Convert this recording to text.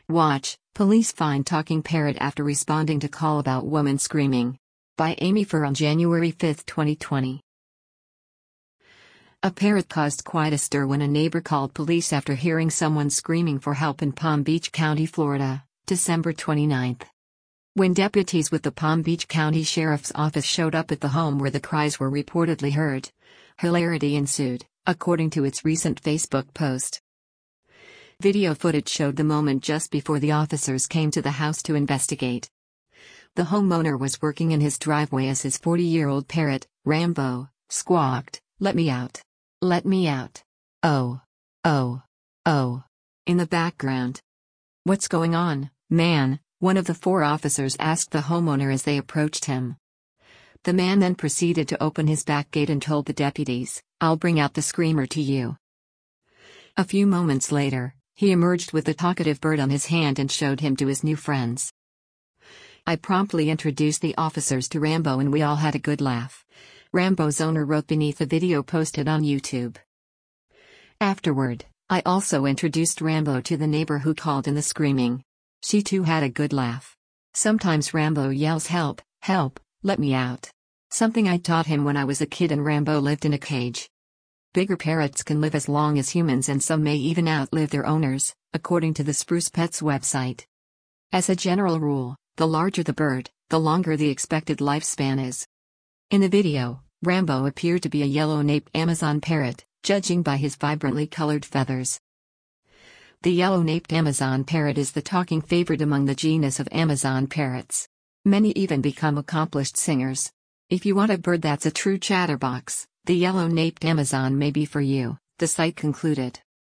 Watch, police find talking parrot after responding to call about woman screaming. By Amy Fur on January 5, 2020. A parrot caused quite a stir when a neighbor called police after hearing someone screaming for help in Palm Beach County, Florida, December 29. When deputies with the Palm Beach County Sheriff's Office showed up at the home where the cries were reportedly heard, hilarity ensued, according to its recent Facebook post. Video footage showed the moment just before the officers came to the house to investigate. The homeowner was working in his driveway as his 40-year-old parrot, Rambo, squawked, "Let me out. Let me out. Oh. Oh. Oh." in the background. "What's going on, man?" one of the four officers asked the homeowner as they approached him. The man then proceeded to open his back gate and told the deputies, "I'll bring out the screamer to you." A few moments later, he emerged with the talkative bird on his hand and showed him to his new friends. "I promptly introduced the officers to Rambo and we all had a good laugh," Rambo's owner wrote beneath the video posted on YouTube. "Afterward, I also introduced Rambo to the neighbor who called in the screaming. She too had a good laugh. Sometimes Rambo yells 'Help, help, let me out.' Something I taught him when I was a kid and Rambo lived in a cage." Bigger parrots can live as long as humans and some may even outlive their owners, according to the Spruce Pets website. As a general rule, the larger the bird, the longer the expected lifespan is. In the video, Rambo appeared to be a yellow-naped Amazon parrot, judging by his vibrantly colored feathers. The yellow-naped Amazon parrot is the talking favorite among the genus of Amazon parrots. Many even become accomplished singers. If you want a bird that's a true chatterbox, the yellow-naped Amazon may be for you, the site concluded.